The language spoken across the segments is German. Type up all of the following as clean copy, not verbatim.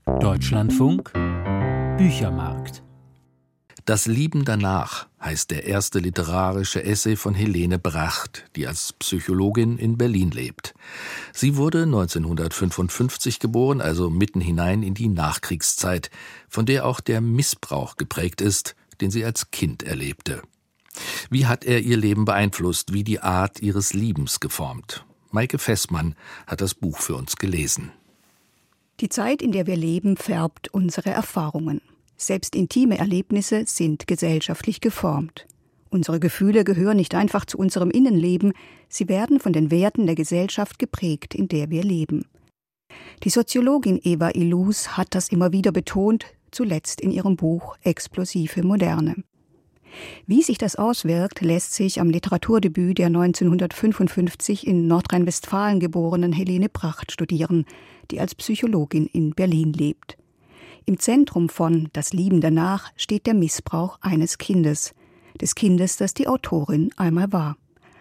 Deutschlandfunk Büchermarkt. Das Lieben danach heißt der erste literarische Essay von Helene Bracht, die als Psychologin in Berlin lebt. Sie wurde 1955 geboren, also mitten hinein in die Nachkriegszeit, von der auch der Missbrauch geprägt ist, den sie als Kind erlebte. Wie hat er ihr Leben beeinflusst, wie die Art ihres Liebens geformt? Maike Fessmann hat das Buch für uns gelesen. Die Zeit, in der wir leben, färbt unsere Erfahrungen. Selbst intime Erlebnisse sind gesellschaftlich geformt. Unsere Gefühle gehören nicht einfach zu unserem Innenleben, sie werden von den Werten der Gesellschaft geprägt, in der wir leben. Die Soziologin Eva Illouz hat das immer wieder betont, zuletzt in ihrem Buch Explosive Moderne. Wie sich das auswirkt, lässt sich am Literaturdebüt der 1955 in Nordrhein-Westfalen geborenen Helene Bracht studieren, die als Psychologin in Berlin lebt. Im Zentrum von Das Lieben danach steht der Missbrauch eines Kindes, des Kindes, das die Autorin einmal war.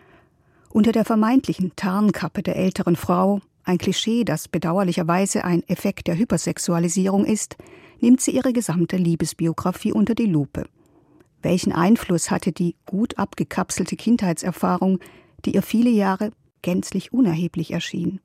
Unter der vermeintlichen Tarnkappe der älteren Frau, ein Klischee, das bedauerlicherweise ein Effekt der Hypersexualisierung ist, nimmt sie ihre gesamte Liebesbiografie unter die Lupe. Welchen Einfluss hatte die gut abgekapselte Kindheitserfahrung, die ihr viele Jahre gänzlich unerheblich erschien?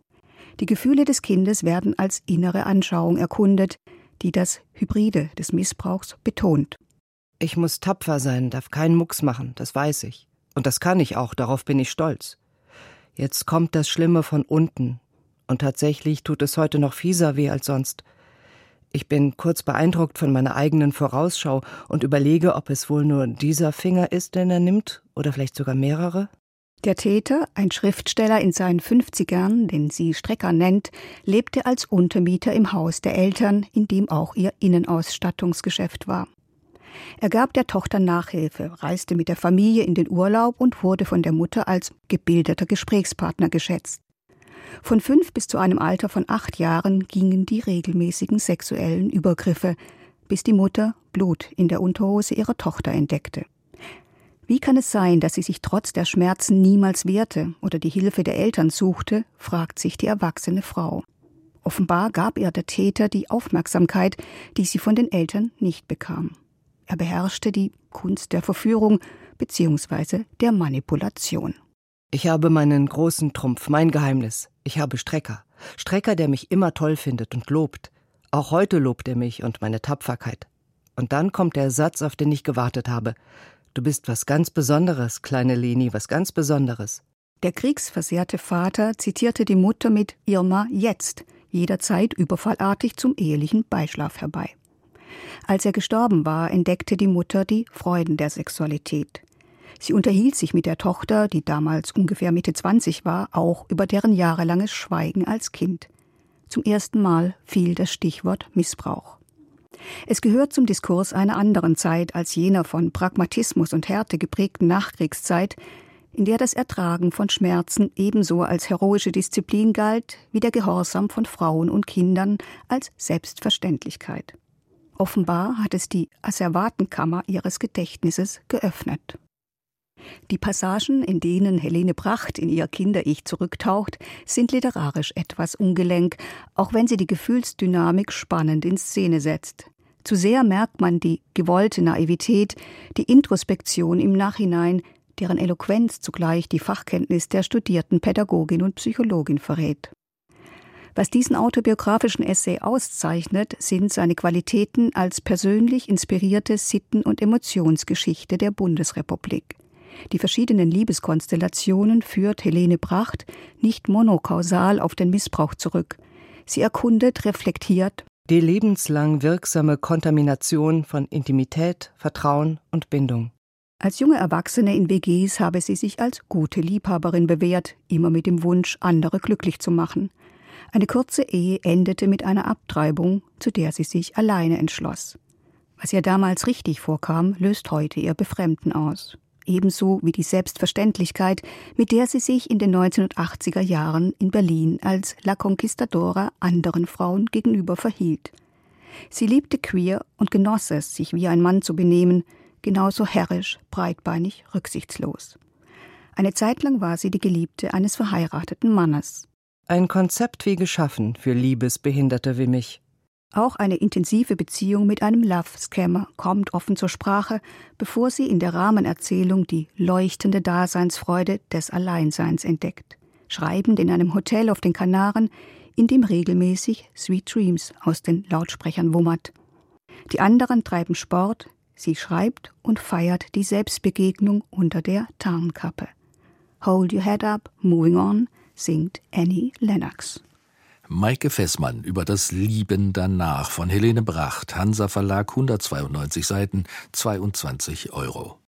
Die Gefühle des Kindes werden als innere Anschauung erkundet, die das Hybride des Missbrauchs betont. Ich muss tapfer sein, darf keinen Mucks machen, das weiß ich. Und das kann ich auch, darauf bin ich stolz. Jetzt kommt das Schlimme von unten. Und tatsächlich tut es heute noch fieser weh als sonst. Ich bin kurz beeindruckt von meiner eigenen Vorausschau und überlege, ob es wohl nur dieser Finger ist, den er nimmt, oder vielleicht sogar mehrere. Der Täter, ein Schriftsteller in seinen 50ern, den sie Strecker nennt, lebte als Untermieter im Haus der Eltern, in dem auch ihr Innenausstattungsgeschäft war. Er gab der Tochter Nachhilfe, reiste mit der Familie in den Urlaub und wurde von der Mutter als gebildeter Gesprächspartner geschätzt. Von 5 bis zu einem Alter von 8 Jahren gingen die regelmäßigen sexuellen Übergriffe, bis die Mutter Blut in der Unterhose ihrer Tochter entdeckte. Wie kann es sein, dass sie sich trotz der Schmerzen niemals wehrte oder die Hilfe der Eltern suchte, fragt sich die erwachsene Frau. Offenbar gab ihr der Täter die Aufmerksamkeit, die sie von den Eltern nicht bekam. Er beherrschte die Kunst der Verführung bzw. der Manipulation. Ich habe meinen großen Trumpf, mein Geheimnis. Ich habe Strecker. Strecker, der mich immer toll findet und lobt. Auch heute lobt er mich und meine Tapferkeit. Und dann kommt der Satz, auf den ich gewartet habe. Du bist was ganz Besonderes, kleine Leni, was ganz Besonderes. Der kriegsversehrte Vater zitierte die Mutter mit Irma jetzt, jederzeit überfallartig zum ehelichen Beischlaf herbei. Als er gestorben war, entdeckte die Mutter die Freuden der Sexualität. Sie unterhielt sich mit der Tochter, die damals ungefähr Mitte 20 war, auch über deren jahrelanges Schweigen als Kind. Zum ersten Mal fiel das Stichwort Missbrauch. Es gehört zum Diskurs einer anderen Zeit als jener von Pragmatismus und Härte geprägten Nachkriegszeit, in der das Ertragen von Schmerzen ebenso als heroische Disziplin galt, wie der Gehorsam von Frauen und Kindern als Selbstverständlichkeit. Offenbar hat es die Asservatenkammer ihres Gedächtnisses geöffnet. Die Passagen, in denen Helene Bracht in ihr Kinder-Ich zurücktaucht, sind literarisch etwas ungelenk, auch wenn sie die Gefühlsdynamik spannend in Szene setzt. Zu sehr merkt man die gewollte Naivität, die Introspektion im Nachhinein, deren Eloquenz zugleich die Fachkenntnis der studierten Pädagogin und Psychologin verrät. Was diesen autobiografischen Essay auszeichnet, sind seine Qualitäten als persönlich inspirierte Sitten- und Emotionsgeschichte der Bundesrepublik. Die verschiedenen Liebeskonstellationen führt Helene Bracht nicht monokausal auf den Missbrauch zurück. Sie erkundet, reflektiert die lebenslang wirksame Kontamination von Intimität, Vertrauen und Bindung. Als junge Erwachsene in WGs habe sie sich als gute Liebhaberin bewährt, immer mit dem Wunsch, andere glücklich zu machen. Eine kurze Ehe endete mit einer Abtreibung, zu der sie sich alleine entschloss. Was ihr damals richtig vorkam, löst heute ihr Befremden aus. Ebenso wie die Selbstverständlichkeit, mit der sie sich in den 1980er Jahren in Berlin als La Conquistadora anderen Frauen gegenüber verhielt. Sie liebte queer und genoss es, sich wie ein Mann zu benehmen, genauso herrisch, breitbeinig, rücksichtslos. Eine Zeit lang war sie die Geliebte eines verheirateten Mannes. Ein Konzept wie geschaffen für Liebesbehinderte wie mich. Auch eine intensive Beziehung mit einem Love-Scammer kommt offen zur Sprache, bevor sie in der Rahmenerzählung die leuchtende Daseinsfreude des Alleinseins entdeckt. Schreibend in einem Hotel auf den Kanaren, in dem regelmäßig Sweet Dreams aus den Lautsprechern wummert. Die anderen treiben Sport, sie schreibt und feiert die Selbstbegegnung unter der Tarnkappe. Hold your head up, moving on, singt Annie Lennox. Maike Fessmann über das Lieben danach von Helene Bracht, Hansa Verlag, 192 Seiten, 22 €.